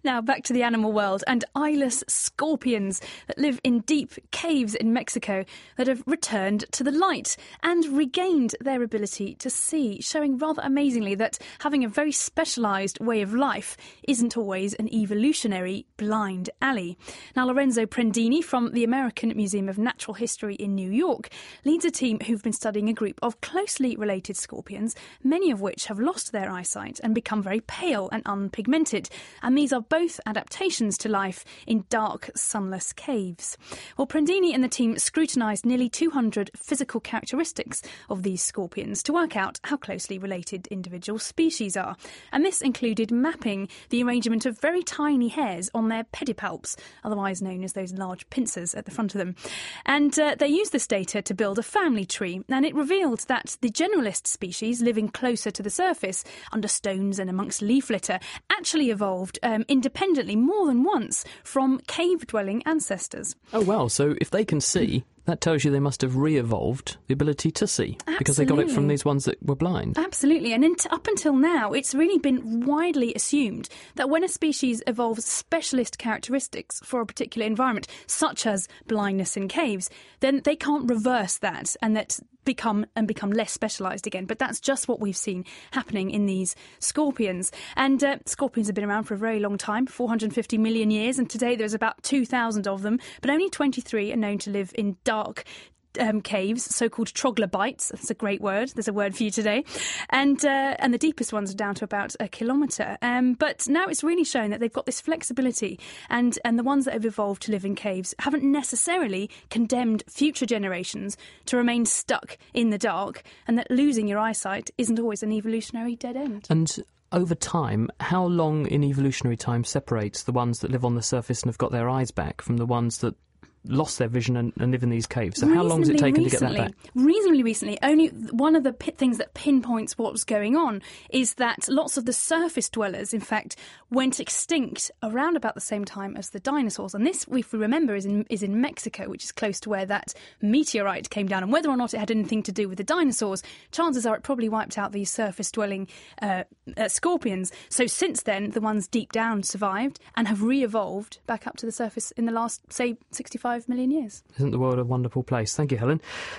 Now back to the animal world and eyeless scorpions that live in deep caves in Mexico that have returned to the light and regained their ability to see, showing rather amazingly that having a very specialised way of life isn't always an evolutionary blind alley. Now Lorenzo Prendini from the American Museum of Natural History in New York leads a team who've been studying a group of closely related scorpions, many of which have lost their eyesight and become very pale and unpigmented. And these are both adaptations to life in dark, sunless caves. Well, Prendini and the team scrutinised nearly 200 physical characteristics of these scorpions to work out how closely related individual species are. And this included mapping the arrangement of very tiny hairs on their pedipalps, otherwise known as those large pincers at the front of them. And they used this data to build a family tree, and it revealed that the generalist species living closer to the surface, under stones and amongst leaf litter, actually evolved independently more than once from cave-dwelling ancestors. Oh, well, so if they can see, that tells you they must have re-evolved the ability to see. Absolutely. Because they got it from these ones that were blind. Absolutely. And up until now, it's really been widely assumed that when a species evolves specialist characteristics for a particular environment, such as blindness in caves, then they can't reverse that and that become less specialised again. But that's just what we've seen happening in these scorpions. And scorpions have been around for a very long time, 450 million years, and today there's about 2,000 of them, but only 23 are known to live in dark caves, so-called troglobites. That's a great word. There's a word for you today. And the deepest ones are down to about 1 kilometre. But now it's really shown that they've got this flexibility, and the ones that have evolved to live in caves haven't necessarily condemned future generations to remain stuck in the dark, and that losing your eyesight isn't always an evolutionary dead end. And over time, how long in evolutionary time separates the ones that live on the surface and have got their eyes back from the ones that lost their vision and live in these caves? So how long has it taken to get that back? Reasonably recently. Only one of the things that pinpoints what's going on is that lots of the surface dwellers, in fact, went extinct around about the same time as the dinosaurs. And this, if we remember, is in Mexico, which is close to where that meteorite came down. And whether or not it had anything to do with the dinosaurs, chances are it probably wiped out these surface-dwelling scorpions. So since then, the ones deep down survived and have re-evolved back up to the surface in the last, say, 65 million years. Isn't the world a wonderful place? Thank you, Helen.